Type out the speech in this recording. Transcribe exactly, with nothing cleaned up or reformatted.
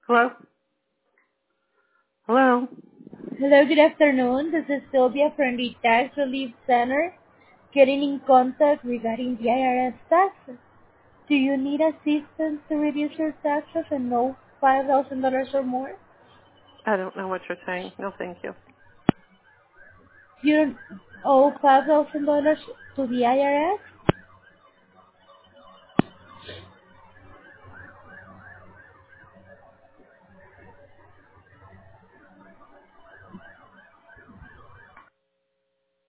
Hello? Hello? Hello, good afternoon. This is Sylvia from the Tax Relief Center getting in contact regarding the I R S taxes. Do you need assistance to reduce your taxes and owe five thousand dollars or more? I don't know what you're saying. No, thank you. You don't owe five thousand dollars to the I R S?